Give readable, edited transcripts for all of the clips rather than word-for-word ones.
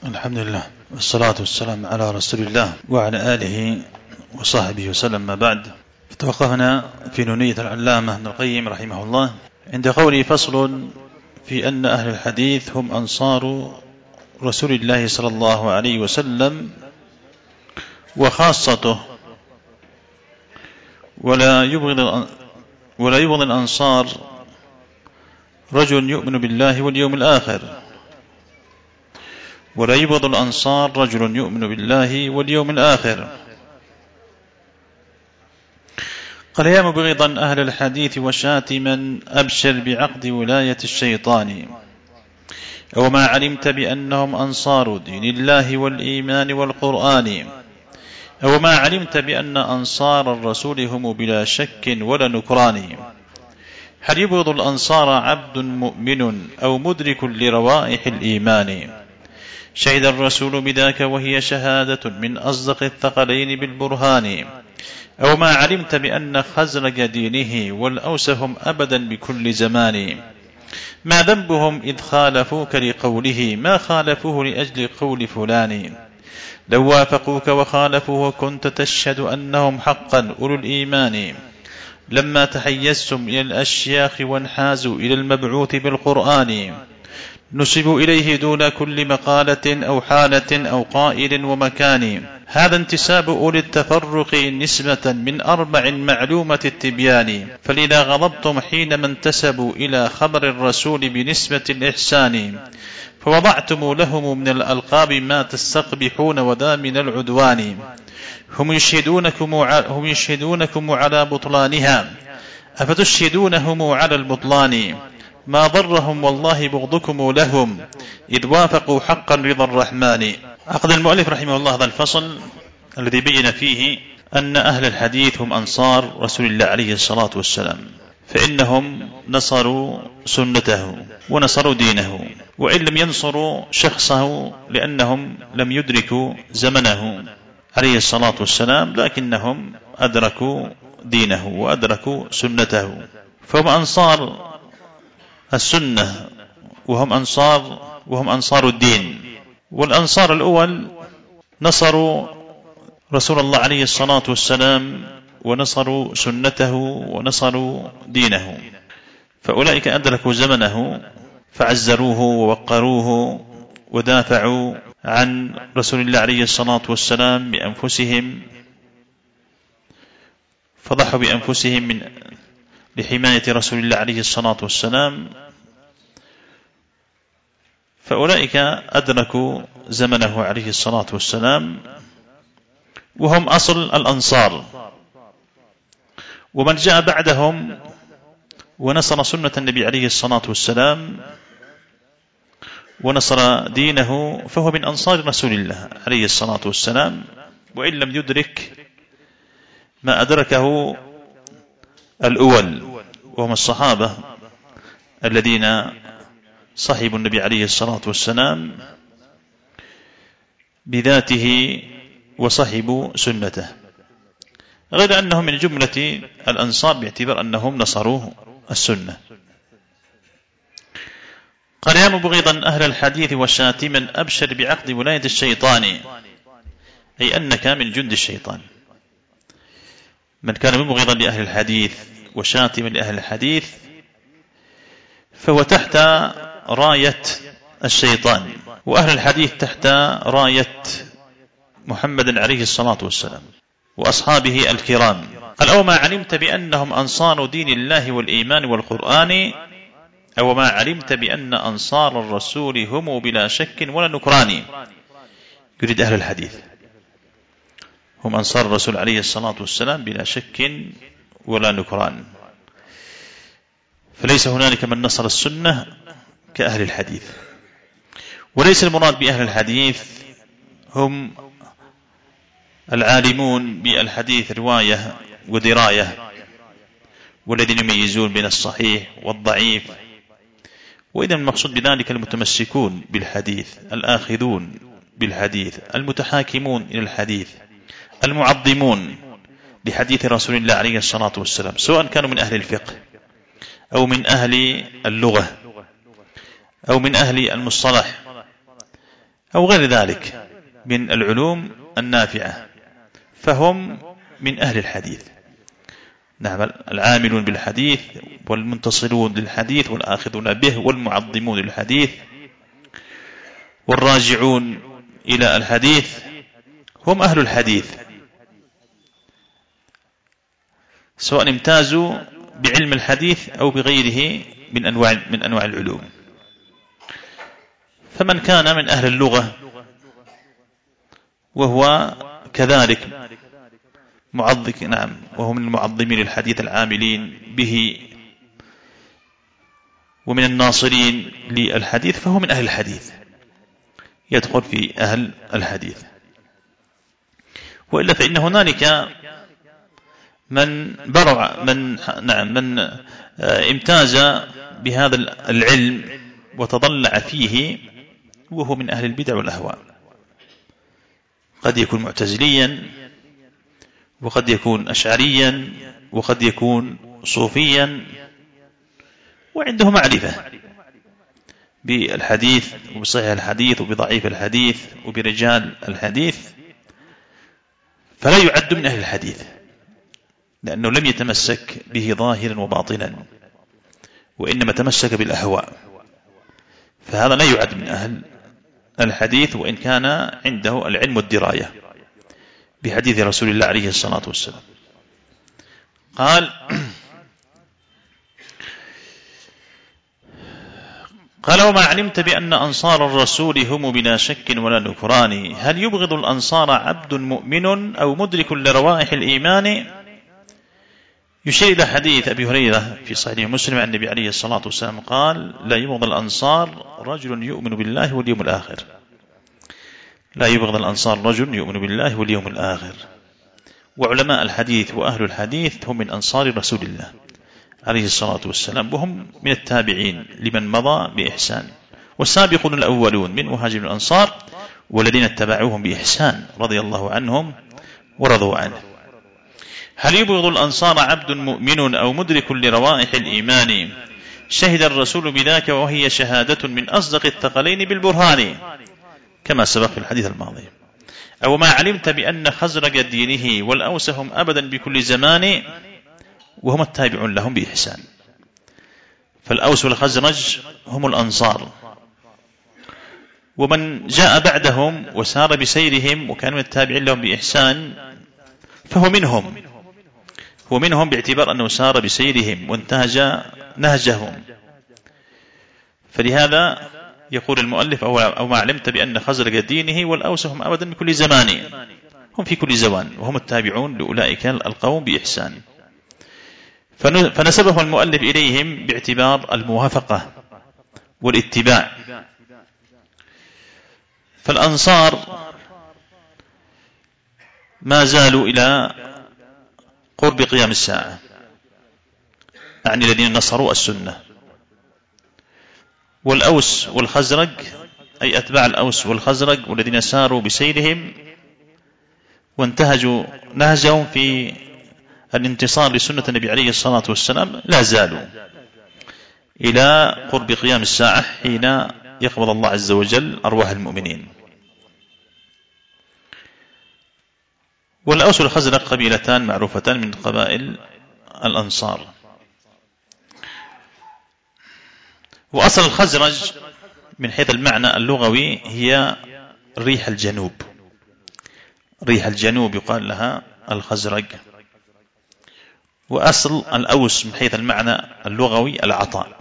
الحمد لله والصلاة والسلام على رسول الله وعلى آله وصحبه وسلم. ما بعد، فتوقفنا في نونية العلامة ابن القيم رحمه الله عند قوله: فصل في أن أهل الحديث هم أنصار رسول الله صلى الله عليه وسلم وخاصته، ولا يبغض الأنصار رجل يؤمن بالله واليوم الآخر، ولا يبغض الأنصار رجل يؤمن بالله واليوم الآخر. قال: يا مبغضا أهل الحديث وشاتما أبشر بعقد ولاية الشيطان، وما علمت بأنهم أنصار دين الله والإيمان والقرآن، وما علمت بأن أنصار الرسول هم بلا شك ولا نكران. هل يبغض الأنصار عبد مؤمن أو مدرك لروائح الإيمان؟ شهد الرسول بذاك وهي شهادة من أصدق الثقلين بالبرهان. أو ما علمت بأن خزرج دينه والأوس هم أبدا بكل زمان. ما ذنبهم إذ خالفوك لقوله، ما خالفوه لأجل قول فلان. لو وافقوك وخالفوه كنت تشهد أنهم حقا أولو الإيمان. لما تحيزتم إلى الأشياخ وانحازوا إلى المبعوث بالقرآن، نسبوا إليه دون كل مقالة أو حالة أو قائل ومكان. هذا انتساب أولي التفرق نسبة من 4 معلومة التبيان. فلذا غضبتم حينما انتسبوا إلى خبر الرسول بنسبة الإحسان، فوضعتم لهم من الألقاب ما تستقبحون وذا من العدوان. هم يشهدونكم على بطلانها، أفتشهدونهم على البطلان. ما ضرهم والله بغضكم لهم إذ وافقوا حقا رضا الرحمن. عقد المؤلف رحمه الله هذا الفصل الذي بين فيه أن أهل الحديث هم أنصار رسول الله عليه الصلاة والسلام، فإنهم نصروا سنته ونصروا دينه، وإن لم ينصروا شخصه لأنهم لم يدركوا زمنه عليه الصلاة والسلام، لكنهم أدركوا دينه وأدركوا سنته، فهم أنصار السنة وهم أنصار الدين. والأنصار الأول نصروا رسول الله عليه الصلاة والسلام ونصروا سنته ونصروا دينه، فأولئك أدركوا زمنه فعزروه ووقروه ودافعوا عن رسول الله عليه الصلاة والسلام بأنفسهم، فضحوا بأنفسهم لحماية رسول الله عليه الصلاة والسلام، فأولئك أدركوا زمنه عليه الصلاة والسلام وهم أصل الأنصار. ومن جاء بعدهم ونصر سنة النبي عليه الصلاة والسلام ونصر دينه فهو من أنصار رسول الله عليه الصلاة والسلام، وإن لم يدرك ما أدركه الأول وهم الصحابة الذين صحبوا النبي عليه الصلاة والسلام بذاته وصحبوا سنته، غير أنهم من جملة الأنصار باعتبار أنهم نصروا السنة. قال: يا مبغضا أهل الحديث وشاتما أبشر بعقد ولاية الشيطان، أي أنك من جند الشيطان. من كان مبغضا لأهل الحديث وشاتما لأهل الحديث فهو تحت راية الشيطان، وأهل الحديث تحت راية محمد عليه الصلاة والسلام وأصحابه الكرام. قال: أو ما علمت بأنهم أنصار دين الله والإيمان والقرآن، أو ما علمت بأن أنصار الرسول هم بلا شك ولا نكران. يريد أهل الحديث هم أنصار الرسول عليه الصلاة والسلام بلا شك ولا نكران، فليس هنالك من نصر السنة كأهل الحديث. وليس المراد بأهل الحديث هم العالمون بالحديث رواية ودراية والذين يميزون بين الصحيح والضعيف، وإذا المقصود بذلك المتمسكون بالحديث، الآخذون بالحديث، المتحاكمون إلى الحديث، المعظمون لحديث رسول الله عليه الصلاة والسلام، سواء كانوا من أهل الفقه أو من أهل اللغة أو من أهل المصطلح أو غير ذلك من العلوم النافعة، فهم من أهل الحديث. نعم، العاملون بالحديث والمنتصرون للحديث والآخذون به والمعظمون للحديث والراجعون إلى الحديث هم أهل الحديث، سواء امتازوا بعلم الحديث أو بغيره من أنواع العلوم. فمن كان من أهل اللغة وهو كذلك نعم، وهو من المعظمين للحديث العاملين به ومن الناصرين للحديث، فهو من أهل الحديث، يدخل في أهل الحديث. وإلا فإن هنالك من امتاز بهذا العلم وتضلع فيه وهو من أهل البدع والأهواء، قد يكون معتزليا وقد يكون أشعريا وقد يكون صوفيا، وعنده معرفة بالحديث وبصحيح الحديث وبضعيف الحديث وبرجال الحديث، فلا يعد من أهل الحديث لأنه لم يتمسك به ظاهرا وباطنا، وإنما تمسك بالأهواء، فهذا لا يعد من أهل الحديث وإن كان عنده العلم والدراية بحديث رسول الله عليه الصلاة والسلام. قال وما علمت بأن أنصار الرسول هم بلا شك ولا نكران، هل يبغض الأنصار عبد مؤمن أو مدرك لروائح الإيمان؟ يشير إلى حديث أبي هريرة في صحيح مسلم عن النبي عليه الصلاة والسلام قال لا يبغض الأنصار رجل يؤمن بالله واليوم الآخر، لا يبغض الأنصار رجل يؤمن بالله واليوم الآخر. وعلماء الحديث وأهل الحديث هم من أنصار رسول الله عليه الصلاة والسلام، وهم من التابعين لمن مضى بإحسان، والسابقون الأولون من مهاجر الأنصار والذين اتبعوهم بإحسان رضي الله عنهم ورضوا عنه. هل يبغض الأنصار عبد مؤمن أو مدرك لروائح الإيمان؟ شهد الرسول بذاك وهي شهادة من أصدق الثقلين بالبرهان، كما سبق في الحديث الماضي. أو ما علمت بأن خزرج دينه والأوس هم أبدا بكل زمان، وهم التابعون لهم بإحسان. فالأوس والخزرج هم الأنصار، ومن جاء بعدهم وسار بسيرهم وكان من التابعين لهم بإحسان فهو منهم، هو منهم باعتبار أنه سار بسيرهم وانتهج نهجهم. فلهذا يقول المؤلف أو ما علمت بأن خزرج دينه والأوس هم أبدا بكل زمان، هم في كل زمان، وهم التابعون لأولئك القوم بإحسان. فنسبه المؤلف إليهم باعتبار الموافقة والاتباع. فالأنصار ما زالوا إلى قرب قيام الساعة، يعني الذين نصروا السنة. والأوس والخزرج أي أتباع الأوس والخزرج والذين ساروا بسيرهم وانتهجوا نهجهم في الانتصار لسنة النبي عليه الصلاة والسلام لا زالوا إلى قرب قيام الساعة حين يقبض الله عز وجل أرواح المؤمنين. والأوس والخزرج قبيلتان معروفتان من قبائل الأنصار. وأصل الخزرج من حيث المعنى اللغوي هي ريح الجنوب، ريح الجنوب يقال لها الخزرج. وأصل الأوس من حيث المعنى اللغوي العطاء،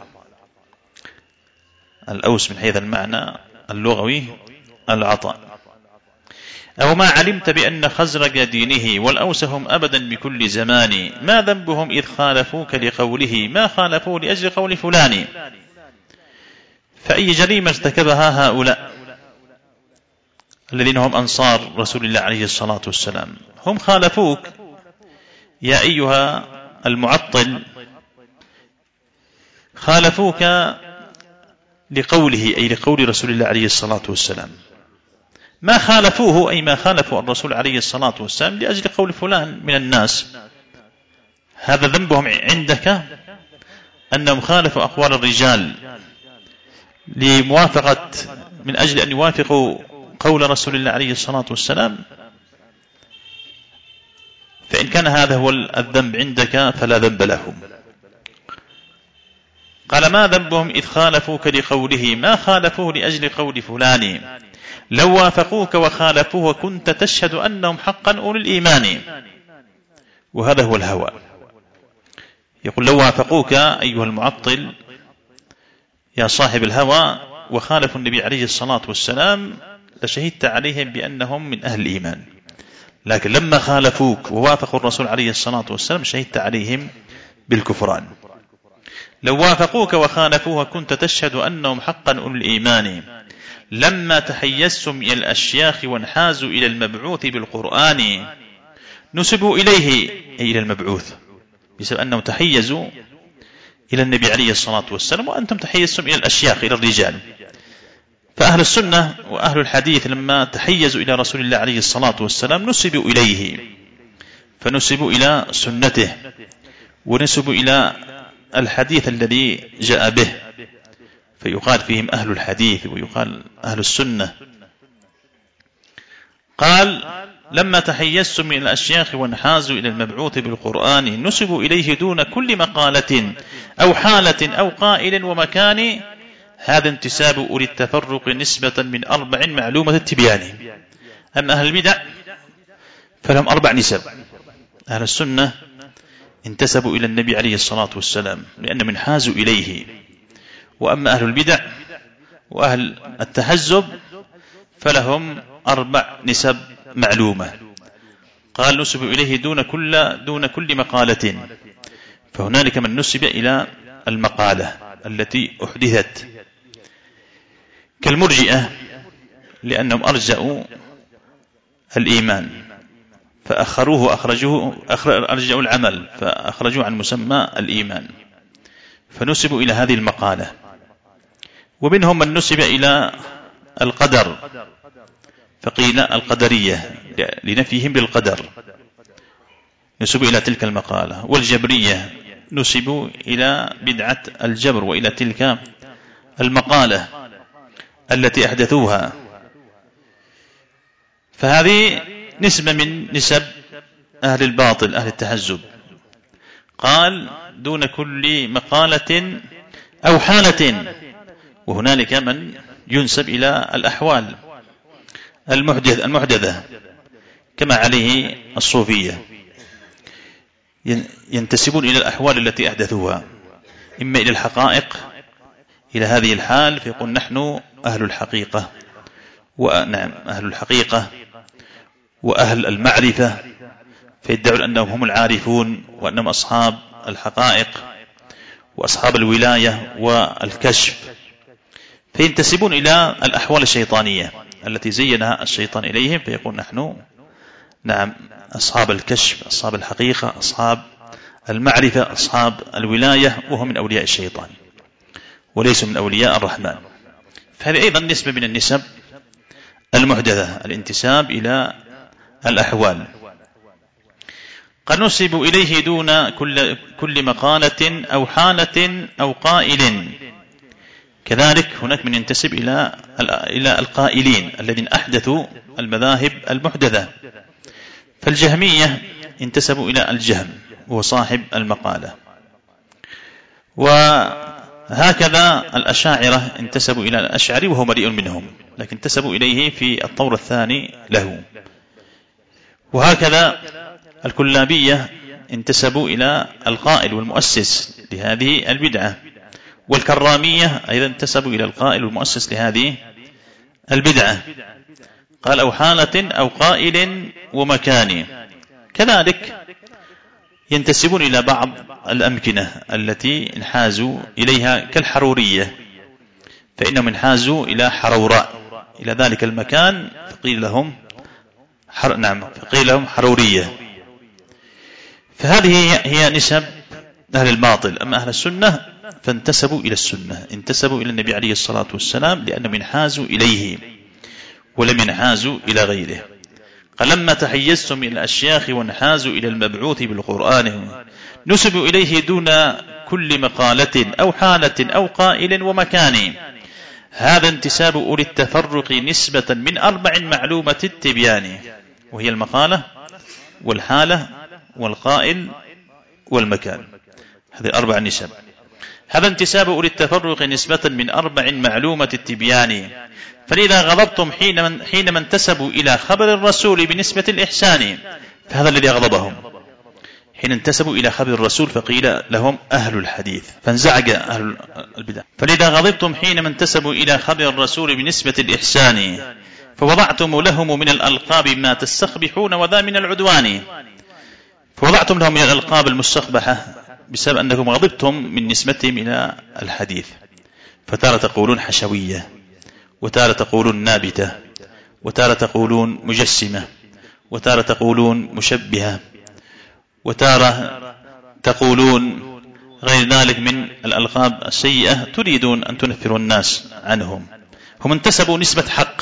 الأوس من حيث المعنى اللغوي العطاء. أو ما علمت بأن خزرج دينه والأوس هم أبدا بكل زمان، ما ذنبهم إذ خالفوك لقوله ما خالفوا لأجل قول فلان. فأي جريمة ارتكبها هؤلاء الذين هم أنصار رسول الله عليه الصلاة والسلام؟ هم خالفوك يا أيها المعطل، خالفوك لقوله أي لقول رسول الله عليه الصلاة والسلام. ما خالفوه أي ما خالفوا الرسول عليه الصلاة والسلام لأجل قول فلان من الناس. هذا ذنبهم عندك أنهم خالفوا أقوال الرجال لموافقة من أجل أن يوافقوا قول رسول الله عليه الصلاة والسلام، فإن كان هذا هو الذنب عندك فلا ذنب لهم. قال: ما ذنبهم إذ خالفوك لقوله، ما خالفوه لأجل قول فلان، لو وافقوك وخالفوه كنت تشهد أنهم حقا أولي الإيمان. وهذا هو الهوى. يقول: لو وافقوك أيها المعطل يا صاحب الهوى وخالفوا النبي عليه الصلاة والسلام لشهدت عليهم بأنهم من أهل الإيمان، لكن لما خالفوك ووافقوا الرسول عليه الصلاة والسلام شهدت عليهم بالكفران. لو وافقوك وخالفوه كنت تشهد أنهم حقا أولي الإيمان. لما تحيزتم إلى الأشياخ وانحازوا إلى المبعوث بالقرآن نسبوا إليه، أي إلى المبعوث، بسبب أنهم تحيزوا إلى النبي عليه الصلاة والسلام، وأنتم تحيزتم إلى الأشياخ، إلى الرجال. فأهل السنة وأهل الحديث لما تحيزوا إلى رسول الله عليه الصلاة والسلام نسبوا إليه، فنسبوا إلى سنته ونسبوا إلى الحديث الذي جاء به، فيقال فيهم أهل الحديث ويقال أهل السنة. قال: لما تحيزتم من الأشياخ وانحازوا إلى المبعوث بالقرآن نسبوا إليه دون كل مقالة أو حالة أو قائل ومكان. هذا انتساب أولي التفرق نسبة من 4 معلومة التبيان. أما أهل البدع فلهم 4 نسب. أهل السنة انتسبوا إلى النبي عليه الصلاة والسلام لأنهم انحازوا إليه. وأما أهل البدع وأهل التحزب فلهم 4 نسب معلومة. قال: نسب إليه دون كل مقالة. فهنالك من نسب إلى المقالة التي أحدثت كالمرجئة، لأنهم أرجعوا الإيمان فأخروه أرجعوا العمل فأخرجوا عن مسمى الإيمان، فنسبوا إلى هذه المقالة. ومنهم من نسب إلى القدر فقيل القدرية لنفيهم بالقدر، نسبوا إلى تلك المقالة. والجبرية نسبوا إلى بدعة الجبر وإلى تلك المقالة التي أحدثوها. فهذه نسبة من نسب أهل الباطل أهل التحزب. قال: دون كل مقالة أو حالة. وهنالك من ينسب إلى الأحوال المحدثة كما عليه الصوفية، ينتسبون إلى الأحوال التي أحدثوها، إما إلى الحقائق، إلى هذه الحال فيقول نحن أهل الحقيقة، ونعم أهل الحقيقة وأهل المعرفة، فيدعون أنهم هم العارفون وأنهم أصحاب الحقائق وأصحاب الولاية والكشف، فينتسبون إلى الأحوال الشيطانية التي زينها الشيطان إليهم، فيقول نحن نعم أصحاب الكشف، أصحاب الحقيقة، أصحاب المعرفة، أصحاب الولاية، وهم من أولياء الشيطان وليسوا من أولياء الرحمن. فهذه أيضا نسبة من النسب المحدثة، الانتساب إلى الأحوال. قد نسب إليه دون كل مقالة أو حالة أو قائل. كذلك هناك من ينتسب إلى القائلين الذين أحدثوا المذاهب المحدثة، فالجهمية انتسبوا إلى الجهم وهو صاحب المقالة، وهكذا الأشاعرة انتسبوا إلى الأشعري وهو بريء منهم، لكن انتسبوا إليه في الطور الثاني له. وهكذا الكلابية انتسبوا إلى القائل والمؤسس لهذه البدعة، والكرامية أيضا انتسبوا إلى القائل والمؤسس لهذه البدعة. قال: أو حالة أو قائل ومكان. كذلك ينتسبون إلى بعض الأمكنة التي انحازوا إليها كالحرورية، فإنهم انحازوا إلى حروراء، إلى ذلك المكان فقيل لهم فقيل لهم حرورية. فهذه هي نسب أهل الباطل. أما أهل السنة فانتسبوا إلى السنة، انتسبوا إلى النبي عليه الصلاة والسلام لأنهم انحازوا إليه ولم ينحازوا إلى غيره. قال: لما تحيزتم إلى الأشياخ وانحازوا إلى المبعوث بالقرآن نسبوا إليه دون كل مقالة أو حالة أو قائل ومكان. هذا انتساب أولي التفرق نسبة من 4 معلومة التبيان، وهي المقالة والحالة والقائل والمكان. هذه 4 نسب. هذا انتساب أولي التفرق نسبة من 4 معلومة التبيان، فلذا غضبتم حينما انتسبوا إلى خبر الرسول بنسبة الإحسان، فهذا الذي أغضبهم حين انتسبوا إلى خبر الرسول فقيل لهم أهل الحديث، فانزعج أهل البدع. فلذا غضبتم حينما انتسبوا إلى خبر الرسول بنسبة الإحسان، فوضعتم لهم من الألقاب ما تستقبحون وذا من العدوان. فوضعتم لهم من الألقاب المستقبحة بسبب أنكم غضبتم من نسبتهم إلى الحديث، فتارة تقولون حشوية، وتارة تقولون نابتة، وتارة تقولون مجسمة، وتارة تقولون مشبهة، وتارة تقولون غير ذلك من الألقاب السيئة تريدون أن تنفروا الناس عنهم. هم انتسبوا نسبة حق،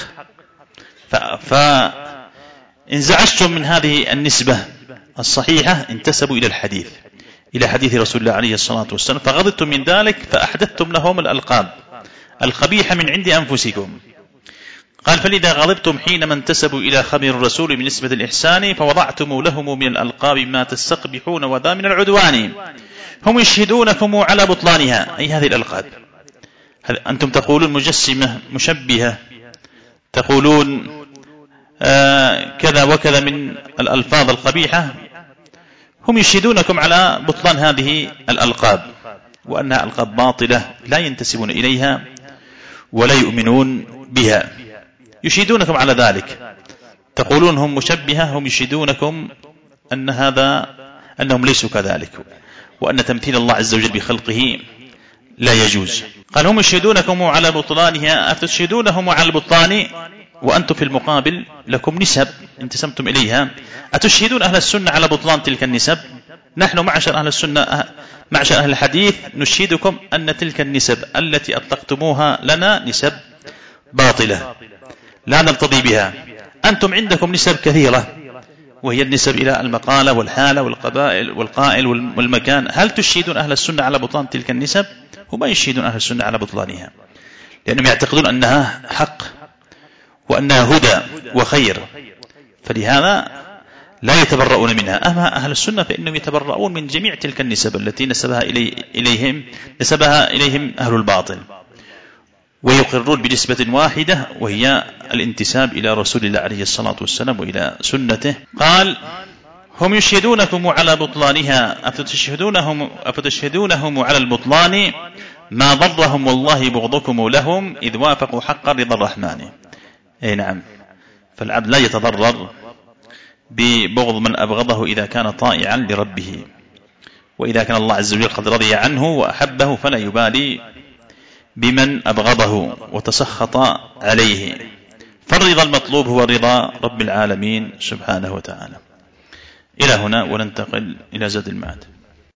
فانزعجتم من هذه النسبة الصحيحة، انتسبوا إلى الحديث، إلى حديث رسول الله عليه الصلاة والسلام، فغضبتم من ذلك فأحدثتم لهم الألقاب القبيحة من عند أنفسكم. قال فلذا غضبتم حينما انتسبوا إلى خبر الرسول بنسبة الإحسان، فوضعتم لهم من الألقاب ما تستقبحون وذا من العدوان. هم يشهدونكم على بطلانها، أي هذه الألقاب. أنتم تقولون مجسمة، مشبهة، تقولون كذا وكذا من الألفاظ القبيحة، هم يشهدونكم على بطلان هذه الألقاب، وأنها ألقاب باطلة لا ينتسبون إليها ولا يؤمنون بها. يشهدونكم على ذلك، تقولون هم مشبهة، هم يشهدونكم أنهم ليسوا كذلك، وأن تمثيل الله عز وجل بخلقه لا يجوز. قال هم يشهدونكم على بطلانها، أفتشهدونهم على البطلان وأنتم في المقابل لكم نسب انتسبتم إليها؟ أتشهدون أهل السنة على بطلان تلك النسب؟ نحن معشر أهل السنة، معشر أهل الحديث، نشهدكم أن تلك النسب التي أطلقتموها لنا نسب باطلة لا نرتضي بها. أنتم عندكم نسب كثيرة، وهي النسب إلى المقالة والحالة والقائل والمكان. هل تشهدون أهل السنة على بطلان تلك النسب؟ هم يشهدون أهل السنة على بطلانها، لأنهم يعتقدون أنها حق وأنها هدى وخير، فلهذا لا يتبرؤون منها. أما أهل السنة فإنهم يتبرؤون من جميع تلك النسب التي نسبها إليهم أهل الباطل، ويقرون بنسبة واحدة وهي الانتساب إلى رسول الله عليه الصلاة والسلام وإلى سنته. قال هم يشهدونكم على بطلانها، أفتشهدونهم على البطلان ما ضرهم والله بغضكم لهم إذ وافقوا حق رضا الرحمن. أي نعم، فالعبد لا يتضرر ببغض من أبغضه إذا كان طائعا لربه، وإذا كان الله عز وجل قد رضي عنه وأحبه فلا يبالي بمن أبغضه وتسخط عليه. فالرضا المطلوب هو رضا رب العالمين سبحانه وتعالى. إلى هنا وننتقل إلى زاد المعاد.